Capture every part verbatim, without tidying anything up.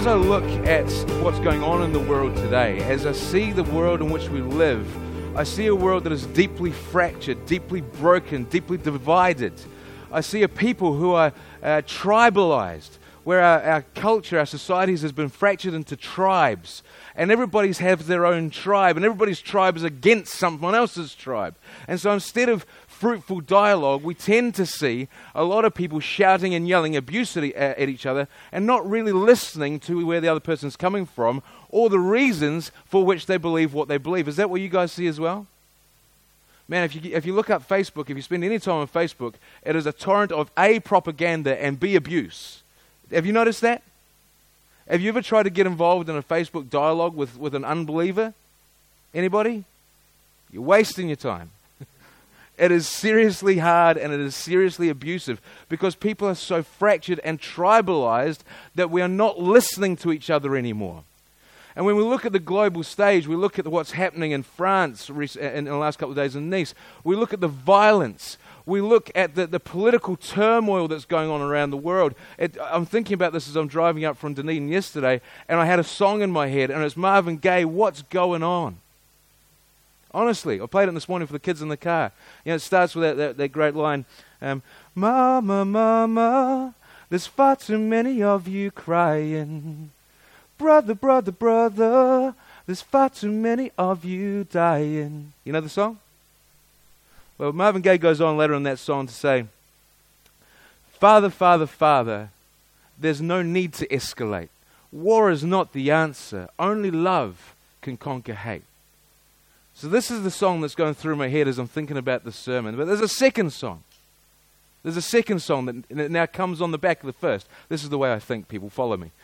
as I look at what's going on in the world today, as I see the world in which we live, I see a world that is deeply fractured, deeply broken, deeply divided. I see a people who are uh, tribalized, where our, our culture, our societies has been fractured into tribes. And everybody's has their own tribe, and everybody's tribe is against someone else's tribe. And so instead of fruitful dialogue, we tend to see a lot of people shouting and yelling abuse at, at each other and not really listening to where the other person's coming from or the reasons for which they believe what they believe. Is that what you guys see as well? Man, if you if you look up Facebook, if you spend any time on Facebook, it is a torrent of A, propaganda, and B, abuse. Have you noticed that? Have you ever tried to get involved in a Facebook dialogue with, with an unbeliever? Anybody? You're wasting your time. It is seriously hard and it is seriously abusive because people are so fractured and tribalized that we are not listening to each other anymore. And when we look at the global stage, we look at what's happening in France in the last couple of days in Nice, we look at the violence, we look at the, the political turmoil that's going on around the world. It, I'm thinking about this as I'm driving up from Dunedin yesterday, and I had a song in my head, and it's Marvin Gaye, What's Going On? Honestly, I played it this morning for the kids in the car. You know, it starts with that, that, that great line, um, Mama, Mama, there's far too many of you crying. Brother, brother, brother, there's far too many of you dying. You know the song? Well, Marvin Gaye goes on later in that song to say, Father, Father, Father, there's no need to escalate. War is not the answer. Only love can conquer hate. So this is the song that's going through my head as I'm thinking about the sermon. But there's a second song. There's a second song that now comes on the back of the first. This is the way I think, people. Follow me.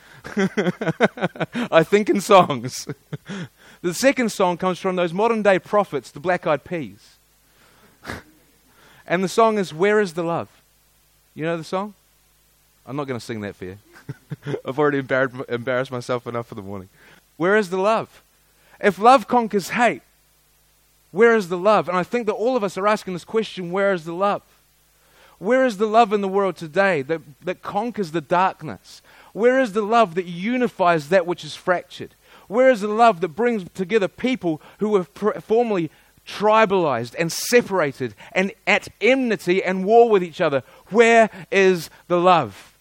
I think in songs. The second song comes from those modern day prophets, the Black Eyed Peas. And the song is, Where is the Love? You know the song? I'm not going to sing that for you. I've already embarrassed, embarrassed myself enough for the morning. Where is the love? If love conquers hate, where is the love? And I think that all of us are asking this question, where is the love? Where is the love in the world today that, that conquers the darkness? Where is the love that unifies that which is fractured? Where is the love that brings together people who were pr- formerly tribalized and separated and at enmity and war with each other? Where is the love?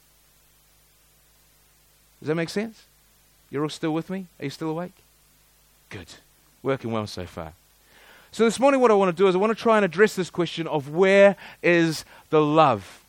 Does that make sense? You're all still with me? Are you still awake? Good. Working well so far. So this morning what I want to do is I want to try and address this question of where is the love?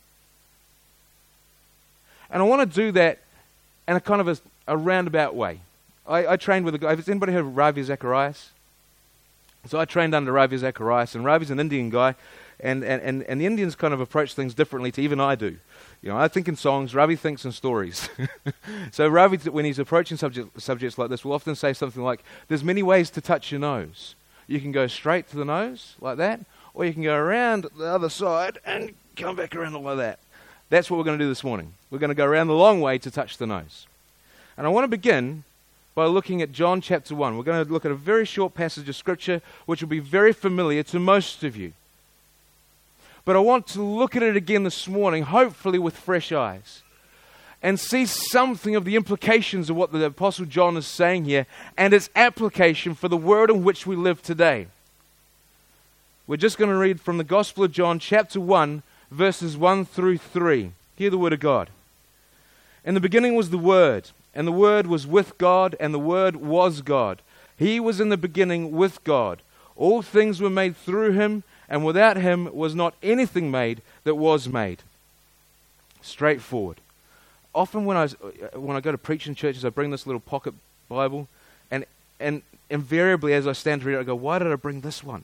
And I want to do that in a kind of a, a roundabout way. I, I trained with a guy. Has anybody heard of Ravi Zacharias? So I trained under Ravi Zacharias, and Ravi's an Indian guy, and, and, and, and the Indians kind of approach things differently to even I do. You know, I think in songs, Ravi thinks in stories. So Ravi, when he's approaching subject, subjects like this, will often say something like, there's many ways to touch your nose. You can go straight to the nose, like that, or you can go around the other side and come back around like that. That's what we're going to do this morning. We're going to go around the long way to touch the nose. And I want to begin by looking at John chapter one. We're going to look at a very short passage of Scripture which will be very familiar to most of you. But I want to look at it again this morning, hopefully with fresh eyes, and see something of the implications of what the Apostle John is saying here and its application for the world in which we live today. We're just going to read from the Gospel of John chapter one, verses one through three. Hear the word of God. In the beginning was the Word, and the Word was with God, and the Word was God. He was in the beginning with God. All things were made through Him, and without Him was not anything made that was made. Straightforward. Often when I when I go to preach in churches, I bring this little pocket Bible, and and invariably as I stand to read it, I go, why did I bring this one?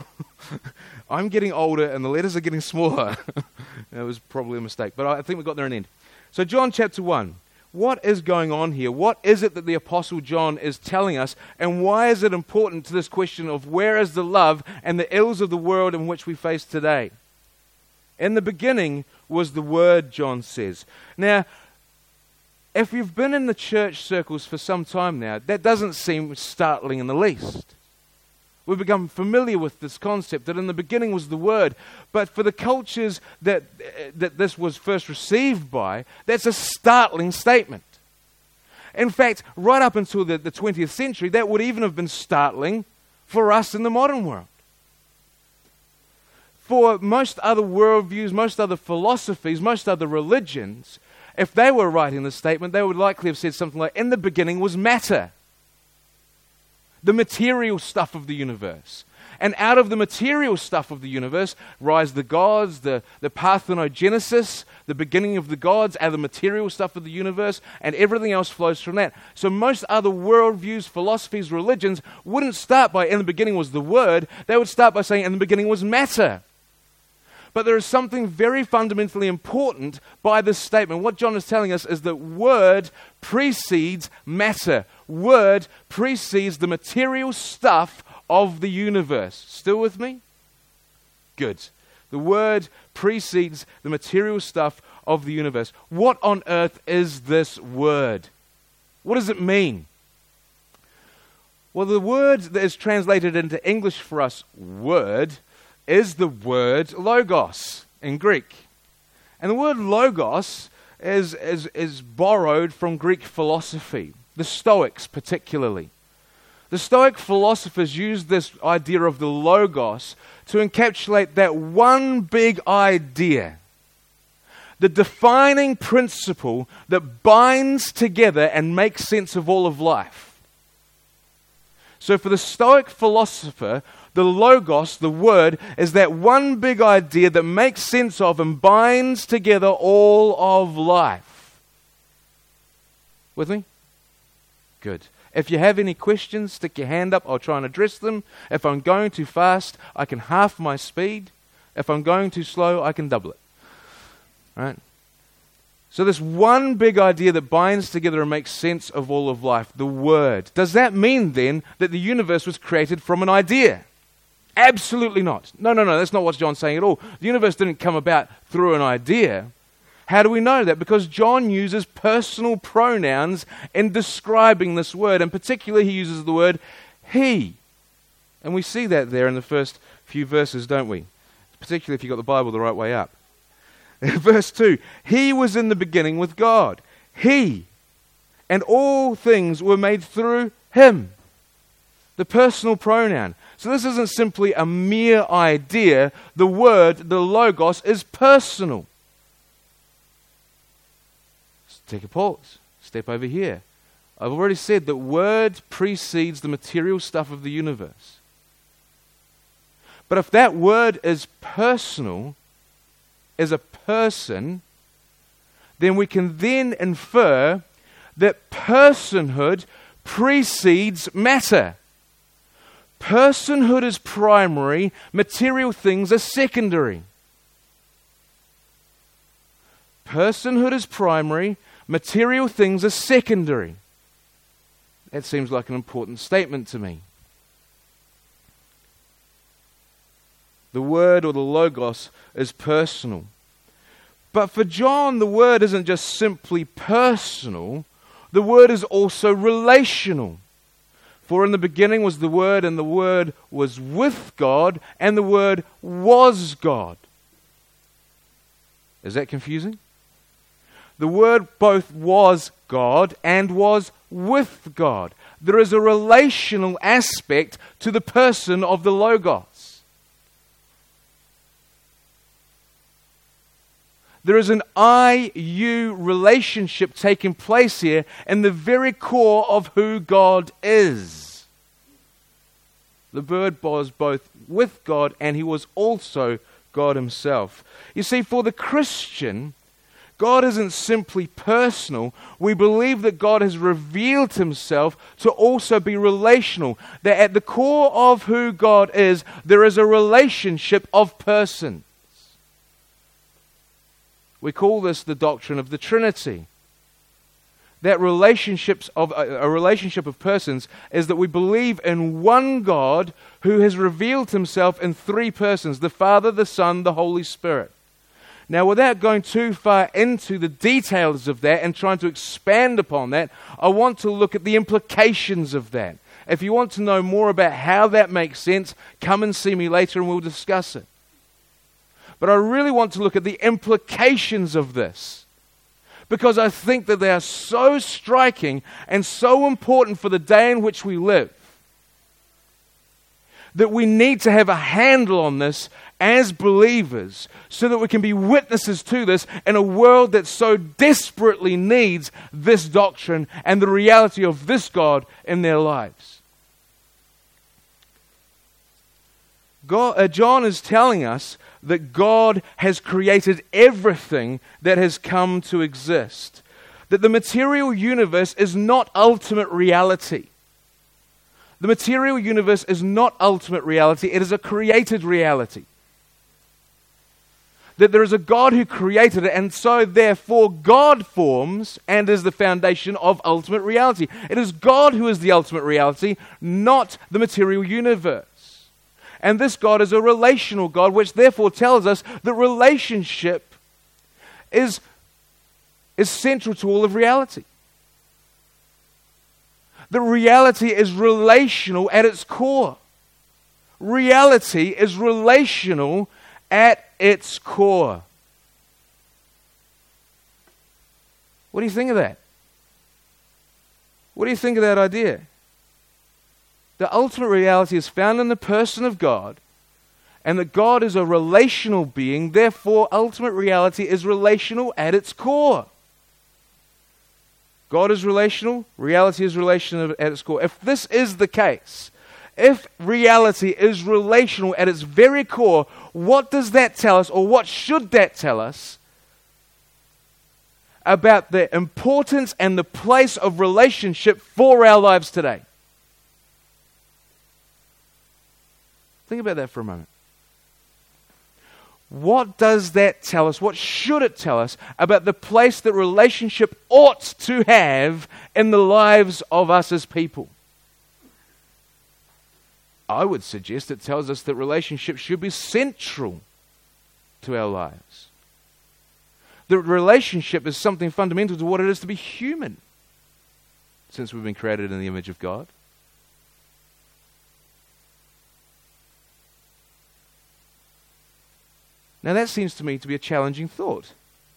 I'm getting older and the letters are getting smaller. That was probably a mistake, but I think we got there in the end. So John chapter one. What is going on here? What is it that the Apostle John is telling us? And why is it important to this question of where is the love and the ills of the world in which we face today? In the beginning was the Word, John says. Now, if you've been in the church circles for some time now, that doesn't seem startling in the least. We've become familiar with this concept that in the beginning was the Word. But for the cultures that that this was first received by, that's a startling statement. In fact, right up until the, the twentieth century, that would even have been startling for us in the modern world. For most other worldviews, most other philosophies, most other religions, if they were writing this statement, they would likely have said something like, in the beginning was matter, the material stuff of the universe. And out of the material stuff of the universe rise the gods, the, the parthenogenesis, the beginning of the gods, out of the material stuff of the universe, and everything else flows from that. So most other worldviews, philosophies, religions wouldn't start by, in the beginning was the Word. They would start by saying, in the beginning was matter. But there is something very fundamentally important by this statement. What John is telling us is that Word precedes matter. Word precedes the material stuff of the universe. Still with me? Good. The Word precedes the material stuff of the universe. What on earth is this Word? What does it mean? Well, the word that is translated into English for us, word, is the word logos in Greek. And the word logos is, is, is borrowed from Greek philosophy, the Stoics particularly. The Stoic philosophers used this idea of the logos to encapsulate that one big idea, the defining principle that binds together and makes sense of all of life. So for the Stoic philosopher, the logos, the word, is that one big idea that makes sense of and binds together all of life. With me? Good. If you have any questions, stick your hand up. I'll try and address them. If I'm going too fast, I can half my speed. If I'm going too slow, I can double it. Right? So this one big idea that binds together and makes sense of all of life, the Word. Does that mean then that the universe was created from an idea? Absolutely not. No, no, no, that's not what John's saying at all. The universe didn't come about through an idea. How do we know that? Because John uses personal pronouns in describing this word, and particularly he uses the word he. And we see that there in the first few verses, don't we? Particularly if you've got the Bible the right way up. Verse two, he was in the beginning with God. He, and all things were made through him. The personal pronoun. So this isn't simply a mere idea. The word, the logos, is personal. Let's take a pause. Step over here. I've already said that word precedes the material stuff of the universe. But if that word is personal, as a person, then we can then infer that personhood precedes matter. Personhood is primary, material things are secondary. Personhood is primary, material things are secondary. That seems like an important statement to me. The word or the logos is personal. But for John, the word isn't just simply personal. The word is also relational. For in the beginning was the Word, and the Word was with God, and the Word was God. Is that confusing? The Word both was God and was with God. There is a relational aspect to the person of the Logos. There is an I-you relationship taking place here in the very core of who God is. The Word was both with God and he was also God himself. You see, for the Christian, God isn't simply personal. We believe that God has revealed himself to also be relational. That at the core of who God is, there is a relationship of persons. We call this the doctrine of the Trinity. That relationships of a, a relationship of persons is that we believe in one God who has revealed himself in three persons, the Father, the Son, the Holy Spirit. Now, without going too far into the details of that and trying to expand upon that, I want to look at the implications of that. If you want to know more about how that makes sense, come and see me later and we'll discuss it. But I really want to look at the implications of this. because I think that they are so striking and so important for the day in which we live, that we need to have a handle on this as believers so that we can be witnesses to this in a world that so desperately needs this doctrine and the reality of this God in their lives. God, uh, John is telling us that God has created everything that has come to exist. That the material universe is not ultimate reality. The material universe is not ultimate reality. It is a created reality. That there is a God who created it, and so therefore God forms and is the foundation of ultimate reality. It is God who is the ultimate reality, not the material universe. And this God is a relational God, which therefore tells us that relationship is, is central to all of reality. That reality is relational at its core. Reality is relational at its core. What do you think of that? What do you think of that idea? The ultimate reality is found in the person of God, and that God is a relational being, therefore ultimate reality is relational at its core. God is relational, reality is relational at its core. If this is the case, if reality is relational at its very core, what does that tell us, or what should that tell us about the importance and the place of relationship for our lives today? Think about that for a moment. What does that tell us? What should it tell us about the place that relationship ought to have in the lives of us as people? I would suggest it tells us that relationship should be central to our lives. The relationship is something fundamental to what it is to be human, since we've been created in the image of God. Now that seems to me to be a challenging thought.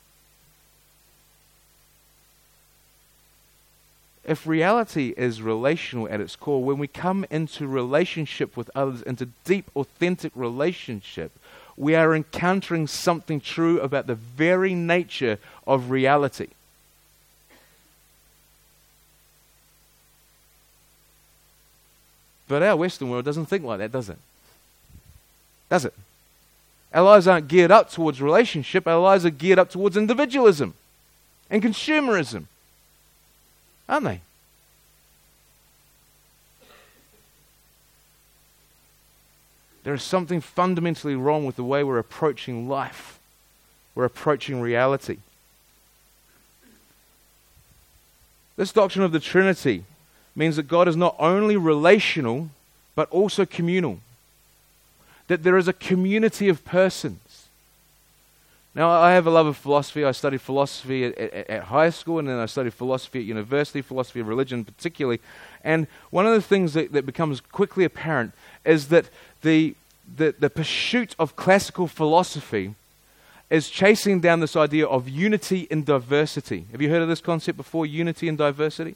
If reality is relational at its core, when we come into relationship with others, into deep, authentic relationship, we are encountering something true about the very nature of reality. But our Western world doesn't think like that, does it? Does it? Our lives aren't geared up towards relationship. Our lives are geared up towards individualism and consumerism. Aren't they? There is something fundamentally wrong with the way we're approaching life. We're approaching reality. This doctrine of the Trinity means that God is not only relational, but also communal. That there is a community of persons. Now, I have a love of philosophy. I studied philosophy at, at, at high school, and then I studied philosophy at university, philosophy of religion particularly. And one of the things that, that becomes quickly apparent is that the, the, the pursuit of classical philosophy is chasing down this idea of unity in diversity. Have you heard of this concept before, unity in diversity?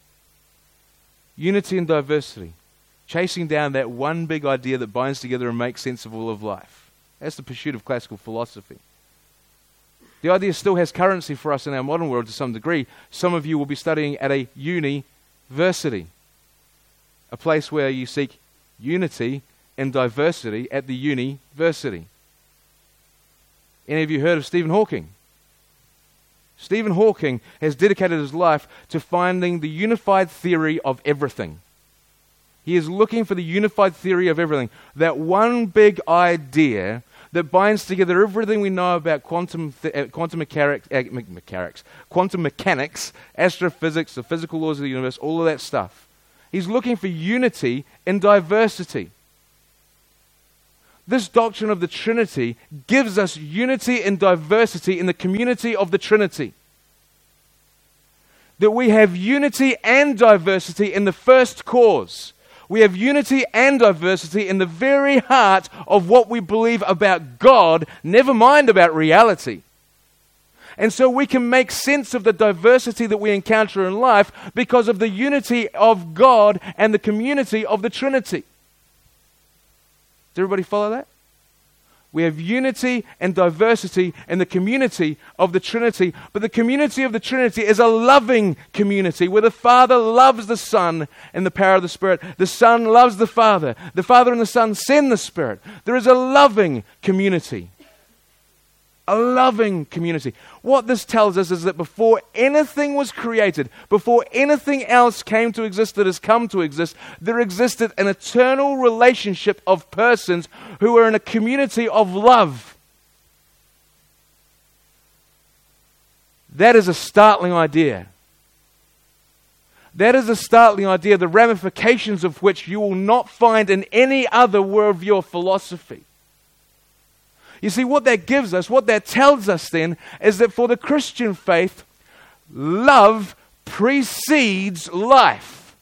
Unity in diversity. Chasing down that one big idea that binds together and makes sense of all of life. That's the pursuit of classical philosophy. The idea still has currency for us in our modern world to some degree. Some of you will be studying at a university, a place where you seek unity and diversity at the university. Any of you heard of Stephen Hawking? Stephen Hawking has dedicated his life to finding the unified theory of everything. He is looking for the unified theory of everything. That one big idea that binds together everything we know about quantum th- uh, quantum mechanics, uh, me- mechanics, quantum mechanics, astrophysics, the physical laws of the universe, all of that stuff. He's looking for unity in diversity. This doctrine of the Trinity gives us unity and diversity in the community of the Trinity. That we have unity and diversity in the first cause. We have unity and diversity in the very heart of what we believe about God, never mind about reality. And so we can make sense of the diversity that we encounter in life because of the unity of God and the community of the Trinity. Does everybody follow that? We have unity and diversity in the community of the Trinity, but the community of the Trinity is a loving community where the Father loves the Son in the power of the Spirit. The Son loves the Father. The Father and the Son send the Spirit. There is a loving community. A loving community. What this tells us is that before anything was created, before anything else came to exist that has come to exist, there existed an eternal relationship of persons who are in a community of love. That is a startling idea. That is a startling idea, the ramifications of which you will not find in any other worldview or philosophy. You see, what that gives us, what that tells us then, is that for the Christian faith, love precedes life.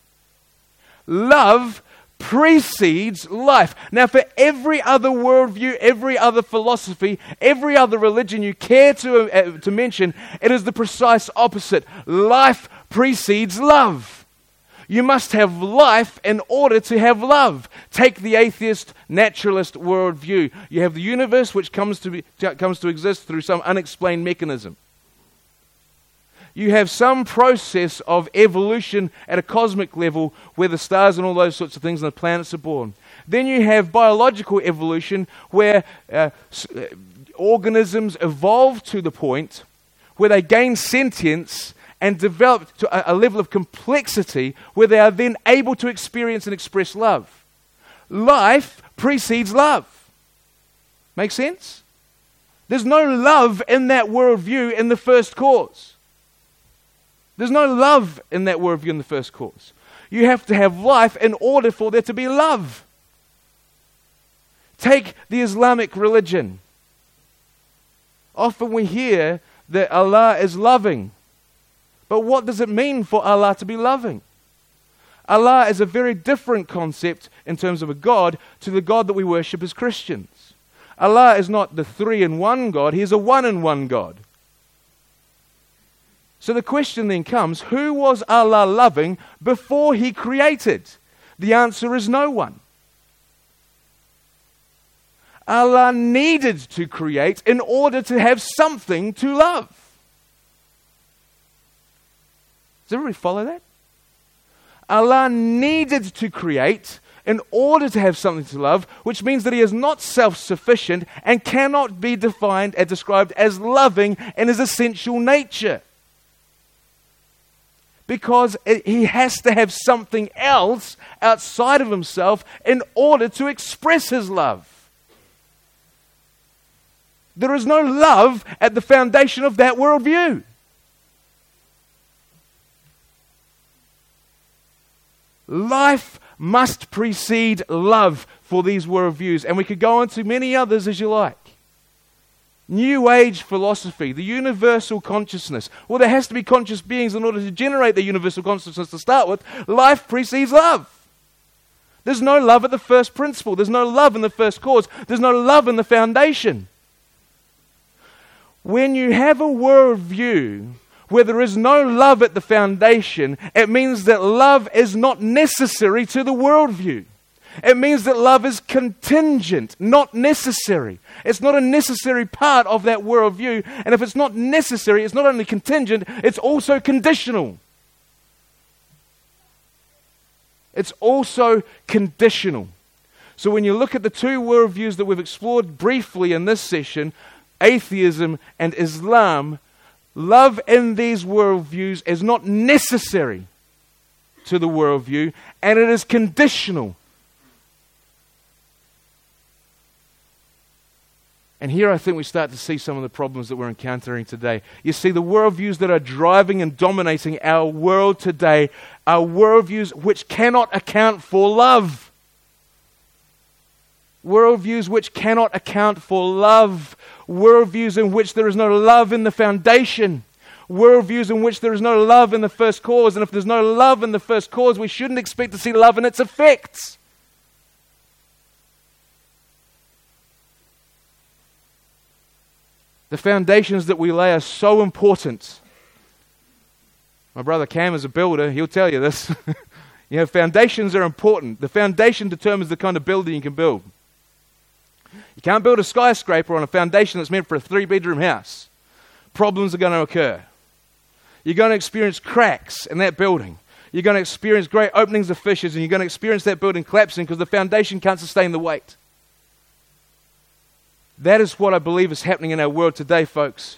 Love precedes life. Now, for every other worldview, every other philosophy, every other religion you care to, uh, to mention, it is the precise opposite. Life precedes love. You must have life in order to have love. Take the atheist, naturalist worldview. You have the universe which comes to be, comes to exist through some unexplained mechanism. You have some process of evolution at a cosmic level where the stars and all those sorts of things and the planets are born. Then you have biological evolution where uh, uh, organisms evolve to the point where they gain sentience and develop to a, a level of complexity where they are then able to experience and express love. Life precedes love. Make sense? There's no love in that worldview in the first cause. There's no love in that worldview in the first cause. You have to have life in order for there to be love. Take the Islamic religion. Often we hear that Allah is loving. But what does it mean for Allah to be loving? Allah is a very different concept in terms of a God to the God that we worship as Christians. Allah is not the three-in-one God, He is a one-in-one God. So the question then comes, who was Allah loving before He created? The answer is no one. Allah needed to create in order to have something to love. Does everybody follow that? Allah needed to create in order to have something to love, which means that He is not self-sufficient and cannot be defined and described as loving in His essential nature. Because it, He has to have something else outside of Himself in order to express His love. There is no love at the foundation of that worldview. Life must precede love for these worldviews. And we could go on to many others as you like. New Age philosophy, the universal consciousness. Well, there has to be conscious beings in order to generate the universal consciousness to start with. Life precedes love. There's no love at the first principle. There's no love in the first cause. There's no love in the foundation. When you have a worldview where there is no love at the foundation, it means that love is not necessary to the worldview. It means that love is contingent, not necessary. It's not a necessary part of that worldview. And if it's not necessary, it's not only contingent, it's also conditional. It's also conditional. So when you look at the two worldviews that we've explored briefly in this session, atheism and Islam, love in these worldviews is not necessary to the worldview, and it is conditional. And here I think we start to see some of the problems that we're encountering today. You see, the worldviews that are driving and dominating our world today are worldviews which cannot account for love. Worldviews which cannot account for love. Worldviews in which there is no love in the foundation. Worldviews in which there is no love in the first cause. And if there's no love in the first cause, we shouldn't expect to see love in its effects. The foundations that we lay are so important. My brother Cam is a builder. He'll tell you this. You know, foundations are important. The foundation determines the kind of building you can build. You can't build a skyscraper on a foundation that's meant for a three-bedroom house. Problems are going to occur. You're going to experience cracks in that building. You're going to experience great openings of fissures, and you're going to experience that building collapsing because the foundation can't sustain the weight. That is what I believe is happening in our world today, folks.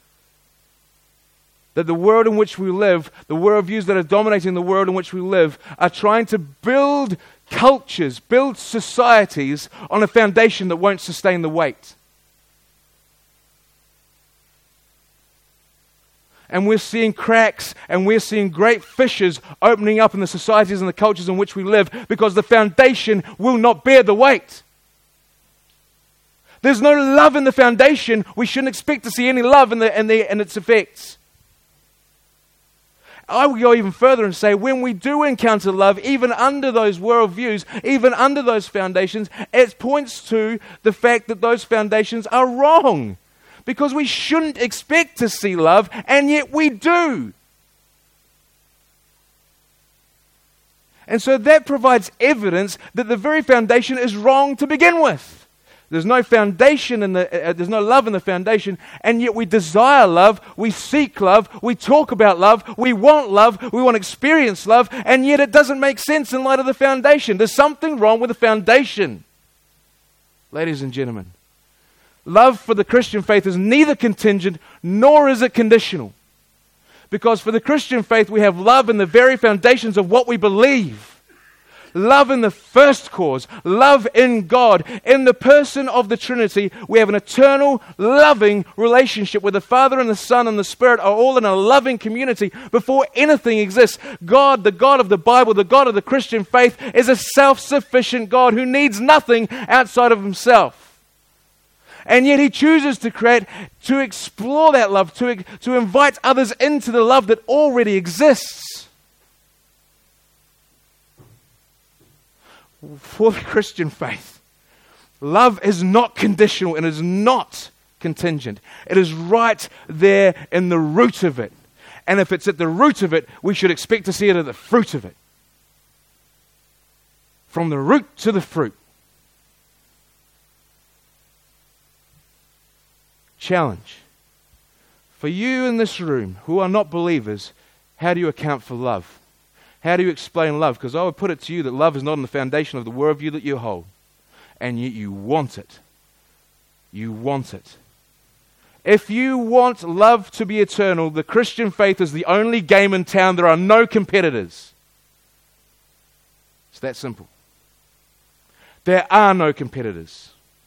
That the world in which we live, the worldviews that are dominating the world in which we live, are trying to build cultures, build societies on a foundation that won't sustain the weight. And we're seeing cracks and we're seeing great fissures opening up in the societies and the cultures in which we live because the foundation will not bear the weight. There's no love in the foundation. We shouldn't expect to see any love in, the, in, the, in its effects. I would go even further and say when we do encounter love, even under those worldviews, even under those foundations, it points to the fact that those foundations are wrong. Because we shouldn't expect to see love, and yet we do. And so that provides evidence that the very foundation is wrong to begin with. There's no foundation in the, uh, there's no love in the foundation, and yet we desire love, we seek love, we talk about love, we want love, we want to experience love, and yet it doesn't make sense in light of the foundation. There's something wrong with the foundation. Ladies and gentlemen, love for the Christian faith is neither contingent nor is it conditional. Because for the Christian faith, we have love in the very foundations of what we believe. Love in the first cause, love in God. In the person of the Trinity, we have an eternal, loving relationship where the Father and the Son and the Spirit are all in a loving community before anything exists. God, the God of the Bible, the God of the Christian faith, is a self-sufficient God who needs nothing outside of himself. And yet he chooses to create, to explore that love, to, to invite others into the love that already exists. For the Christian faith, love is not conditional and is not contingent. It is right there in the root of it. And if it's at the root of it, we should expect to see it at the fruit of it. From the root to the fruit. Challenge. For you in this room who are not believers, how do you account for love? How do you explain love? Because I would put it to you that love is not on the foundation of the worldview that you hold. And yet you want it. You want it. If you want love to be eternal, the Christian faith is the only game in town. There are no competitors. It's that simple. There are no competitors.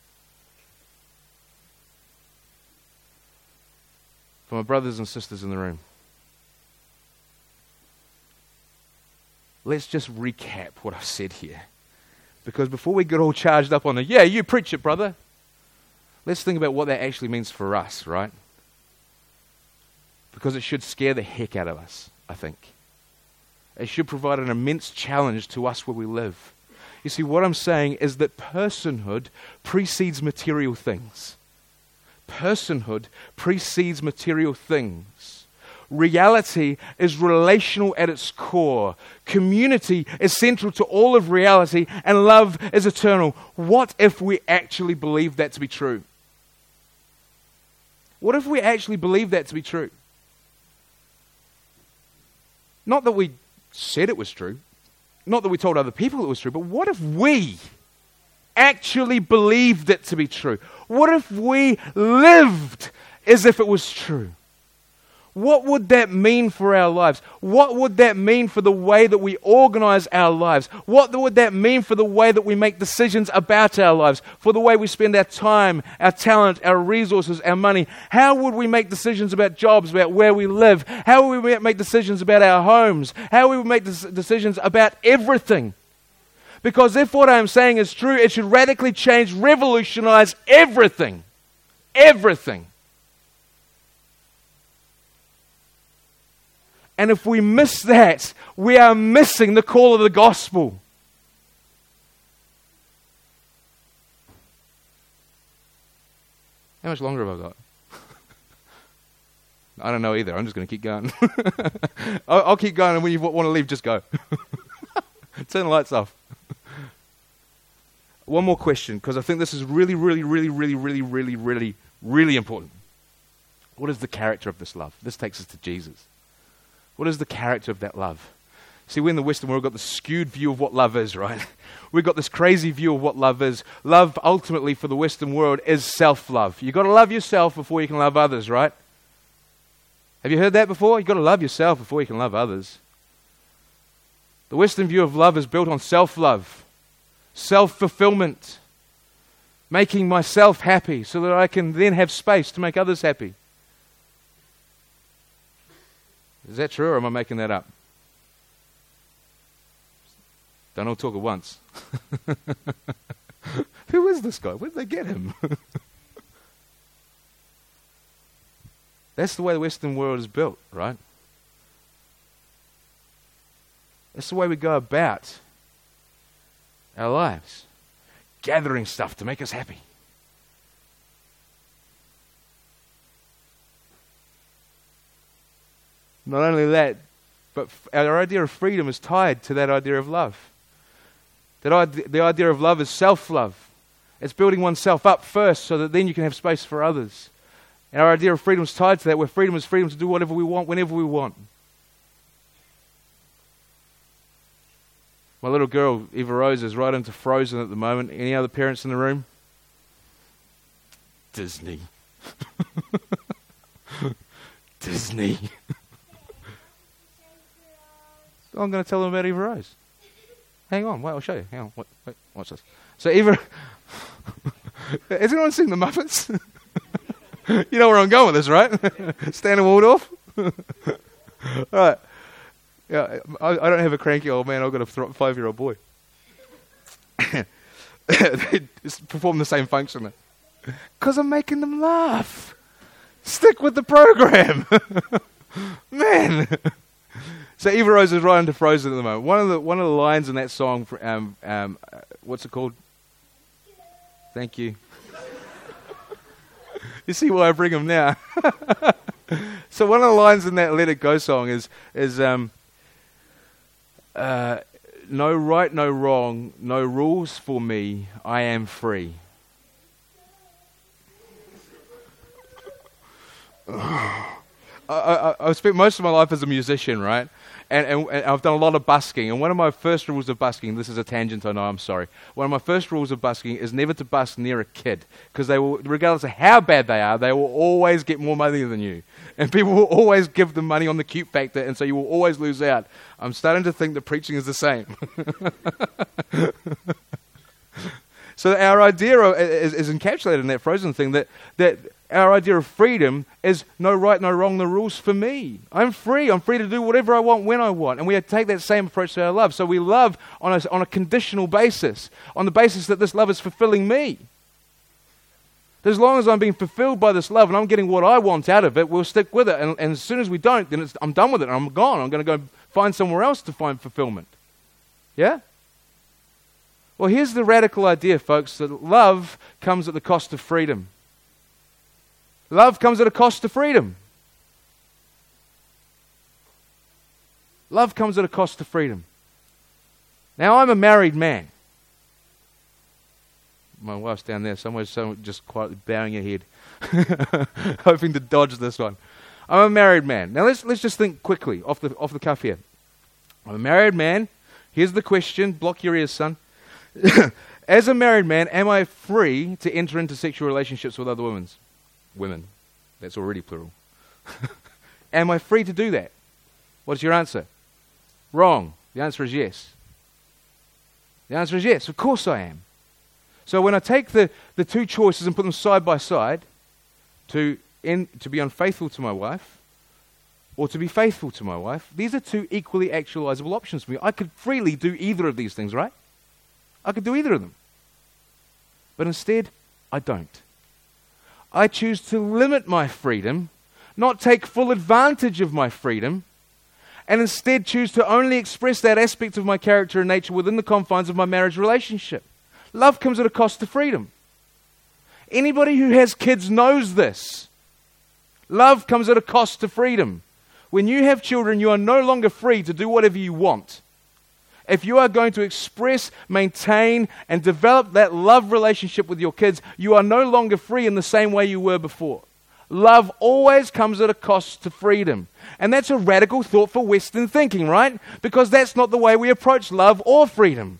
For my brothers and sisters in the room, let's just recap what I've said here. Because before we get all charged up on the, yeah, you preach it, brother. Let's think about what that actually means for us, right? Because it should scare the heck out of us, I think. It should provide an immense challenge to us where we live. You see, what I'm saying is that personhood precedes material things. Personhood precedes material things. Reality is relational at its core. Community is central to all of reality, and love is eternal. What if we actually believe that to be true? What if we actually believe that to be true? Not that we said it was true, not that we told other people it was true, but what if we actually believed it to be true? What if we lived as if it was true? What would that mean for our lives? What would that mean for the way that we organize our lives? What would that mean for the way that we make decisions about our lives? For the way we spend our time, our talent, our resources, our money? How would we make decisions about jobs, about where we live? How would we make decisions about our homes? How would we make decisions about everything? Because if what I'm saying is true, it should radically change, revolutionize everything. Everything. And if we miss that, we are missing the call of the gospel. How much longer have I got? I don't know either. I'm just going to keep going. I'll, I'll keep going, and when you want to leave, just go. Turn the lights off. One more question, because I think this is really, really, really, really, really, really, really, really important. What is the character of this love? This takes us to Jesus. What is the character of that love? See, we in the Western world got this skewed view of what love is, right? We've got this crazy view of what love is. Love, ultimately, for the Western world, is self-love. You've got to love yourself before you can love others, right? Have you heard that before? You've got to love yourself before you can love others. The Western view of love is built on self-love, self-fulfillment, making myself happy so that I can then have space to make others happy. Is that true, or am I making that up? Don't all talk at once. Who is this guy? Where did they get him? That's the way the Western world is built, right? That's the way we go about our lives. Gathering stuff to make us happy. Not only that, but our idea of freedom is tied to that idea of love. That idea, the idea of love is self-love. It's building oneself up first so that then you can have space for others. And our idea of freedom is tied to that, where freedom is freedom to do whatever we want, whenever we want. My little girl, Eva Rose, is right into Frozen at the moment. Any other parents in the room? Disney. Disney. I'm going to tell them about Eva Rose. Hang on, wait, I'll show you. Hang on, wait, wait, watch this. So Eva... Has anyone seen The Muppets? You know where I'm going with this, right? Stanley Waldorf? All right. Yeah, I, I don't have a cranky old man. I've got a th- five-year-old boy. They just perform the same function. Because I'm making them laugh. Stick with the program. Man. So Eva Rose is right into Frozen at the moment. One of the one of the lines in that song, um, um, uh, what's it called? Thank you. You see why I bring them now. So one of the lines in that Let It Go song is is um, uh, no right, no wrong, no rules for me. I am free. I, I, I've spent most of my life as a musician, right? And, and, and I've done a lot of busking. And one of my first rules of busking, this is a tangent, I know, I'm sorry. One of my first rules of busking is never to busk near a kid. Because they will, regardless of how bad they are, they will always get more money than you. And people will always give them money on the cute factor, and so you will always lose out. I'm starting to think that preaching is the same. So our idea of, is, is encapsulated in that Frozen thing, that, that our idea of freedom is no right, no wrong, the rules for me. I'm free. I'm free to do whatever I want when I want. And we take that same approach to our love. So we love on a, on a conditional basis, on the basis that this love is fulfilling me. That as long as I'm being fulfilled by this love and I'm getting what I want out of it, we'll stick with it. And, and as soon as we don't, then it's, I'm done with it and I'm gone. I'm going to go find somewhere else to find fulfillment. Yeah? Well, here's the radical idea, folks, that love comes at the cost of freedom. Love comes at a cost to freedom. Love comes at a cost to freedom. Now, I'm a married man. My wife's down there somewhere, so just quietly bowing her head, hoping to dodge this one. I'm a married man. Now, let's let's just think quickly, off the off the cuff here. I'm a married man. Here's the question. Block your ears, son. As a married man, am I free to enter into sexual relationships with other women? Women. That's already plural. Am I free to do that? What's your answer? Wrong. The answer is yes. The answer is yes. Of course I am. So when I take the, the two choices and put them side by side, to, in, to be unfaithful to my wife or to be faithful to my wife, these are two equally actualizable options for me. I could freely do either of these things, right? I could do either of them. But instead, I don't. I choose to limit my freedom, not take full advantage of my freedom, and instead choose to only express that aspect of my character and nature within the confines of my marriage relationship. Love comes at a cost to freedom. Anybody who has kids knows this. Love comes at a cost to freedom. When you have children, you are no longer free to do whatever you want. If you are going to express, maintain, and develop that love relationship with your kids, you are no longer free in the same way you were before. Love always comes at a cost to freedom. And that's a radical thought for Western thinking, right? Because that's not the way we approach love or freedom.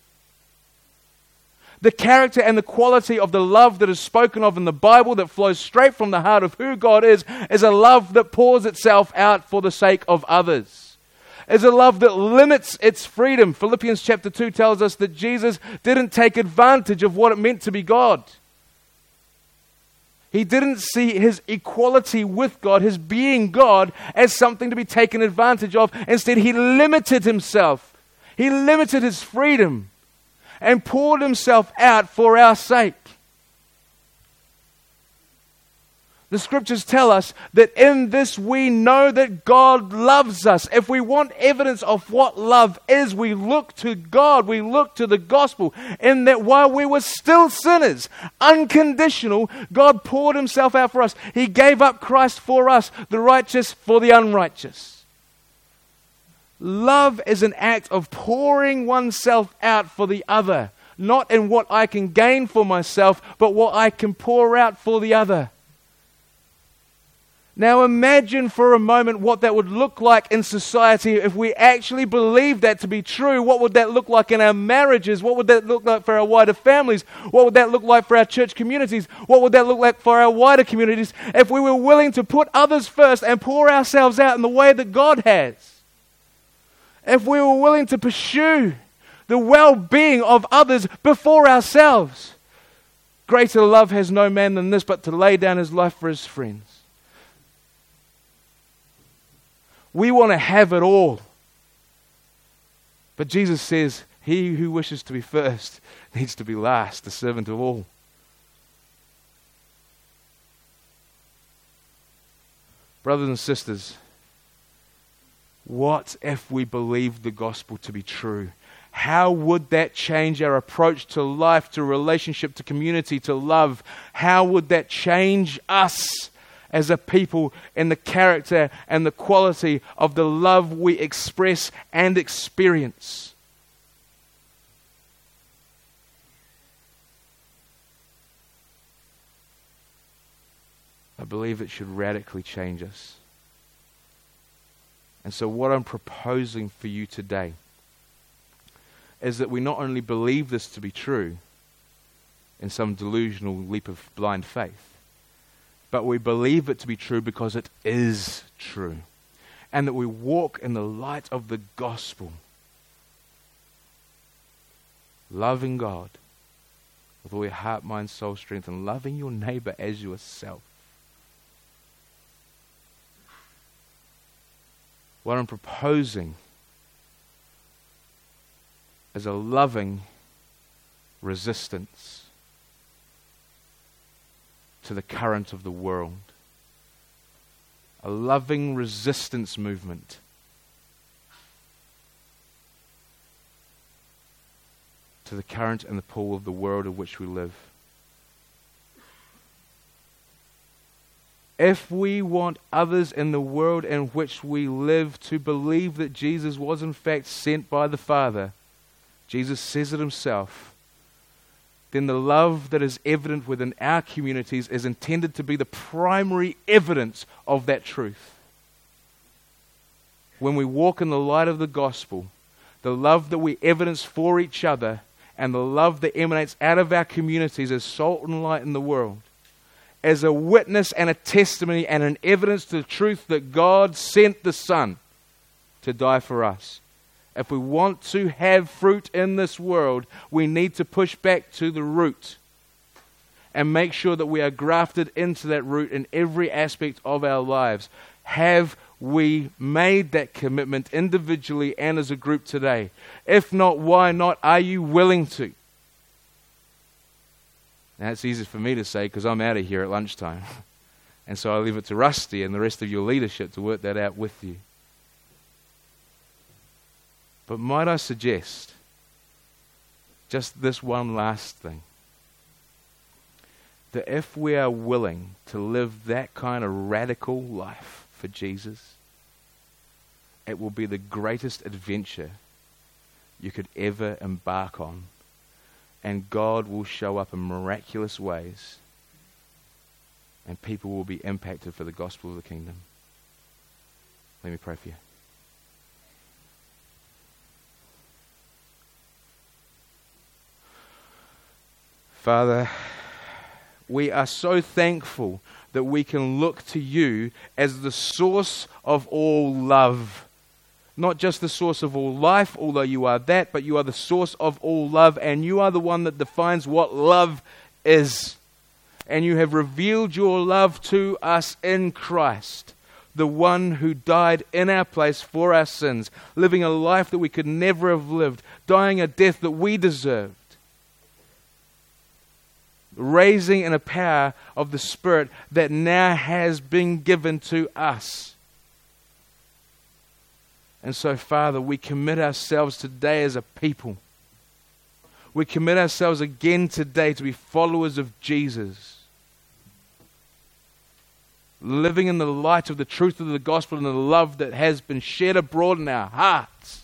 The character and the quality of the love that is spoken of in the Bible that flows straight from the heart of who God is, is a love that pours itself out for the sake of others. Is a love that limits its freedom. Philippians chapter two tells us that Jesus didn't take advantage of what it meant to be God. He didn't see his equality with God, his being God, as something to be taken advantage of. Instead, he limited himself. He limited his freedom and poured himself out for our sake. The scriptures tell us that in this we know that God loves us. If we want evidence of what love is, we look to God, we look to the gospel, in that while we were still sinners, unconditional, God poured himself out for us. He gave up Christ for us, the righteous for the unrighteous. Love is an act of pouring oneself out for the other, not in what I can gain for myself, but what I can pour out for the other. Now imagine for a moment what that would look like in society if we actually believed that to be true. What would that look like in our marriages? What would that look like for our wider families? What would that look like for our church communities? What would that look like for our wider communities if we were willing to put others first and pour ourselves out in the way that God has? If we were willing to pursue the well-being of others before ourselves. Greater love has no man than this, but to lay down his life for his friends. We want to have it all. But Jesus says, he who wishes to be first needs to be last, the servant of all. Brothers and sisters, what if we believed the gospel to be true? How would that change our approach to life, to relationship, to community, to love? How would that change us as a people in the character and the quality of the love we express and experience? I believe it should radically change us. And so what I'm proposing for you today is that we not only believe this to be true in some delusional leap of blind faith, but we believe it to be true because it is true. And that we walk in the light of the gospel. Loving God with all your heart, mind, soul, strength, and loving your neighbor as yourself. What I'm proposing is a loving resistance to the current of the world. A loving resistance movement to the current and the pull of the world in which we live. If we want others in the world in which we live to believe that Jesus was in fact sent by the Father, Jesus says it himself, then the love that is evident within our communities is intended to be the primary evidence of that truth. When we walk in the light of the gospel, the love that we evidence for each other and the love that emanates out of our communities as salt and light in the world, as a witness and a testimony and an evidence to the truth that God sent the Son to die for us. If we want to have fruit in this world, we need to push back to the root and make sure that we are grafted into that root in every aspect of our lives. Have we made that commitment individually and as a group today? If not, why not? Are you willing to? Now, it's easy for me to say because I'm out of here at lunchtime. And so I leave it to Rusty and the rest of your leadership to work that out with you. But might I suggest just this one last thing? that if we are willing to live that kind of radical life for Jesus, it will be the greatest adventure you could ever embark on. And God will show up in miraculous ways, and people will be impacted for the gospel of the kingdom. Let me pray for you. Father, we are so thankful that we can look to you as the source of all love. Not just the source of all life, although you are that, but you are the source of all love, and you are the one that defines what love is. And you have revealed your love to us in Christ, the one who died in our place for our sins, living a life that we could never have lived, dying a death that we deserved, raising in a power of the Spirit that now has been given to us. And so, Father, we commit ourselves today as a people. We commit ourselves again today to be followers of Jesus, living in the light of the truth of the gospel and the love that has been shed abroad in our hearts.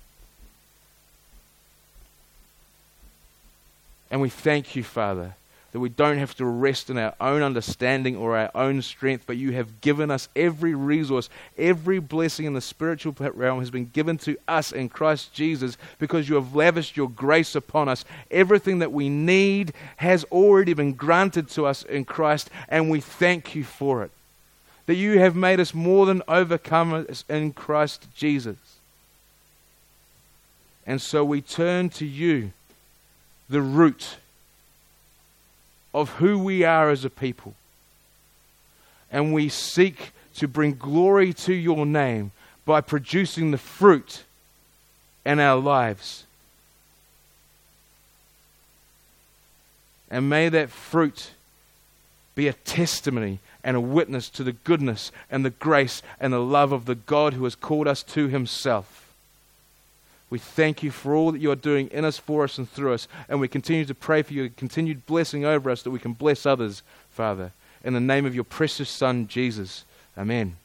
And we thank you, Father, that we don't have to rest in our own understanding or our own strength, but you have given us every resource, every blessing in the spiritual realm has been given to us in Christ Jesus, because you have lavished your grace upon us. Everything that we need has already been granted to us in Christ, and we thank you for it. That you have made us more than overcomers in Christ Jesus. And so we turn to you, the root of who we are as a people. And we seek to bring glory to your name by producing the fruit in our lives. And may that fruit be a testimony and a witness to the goodness and the grace and the love of the God who has called us to himself. We thank you for all that you are doing in us, for us, and through us. And we continue to pray for your continued blessing over us, that we can bless others, Father. In the name of your precious Son, Jesus. Amen.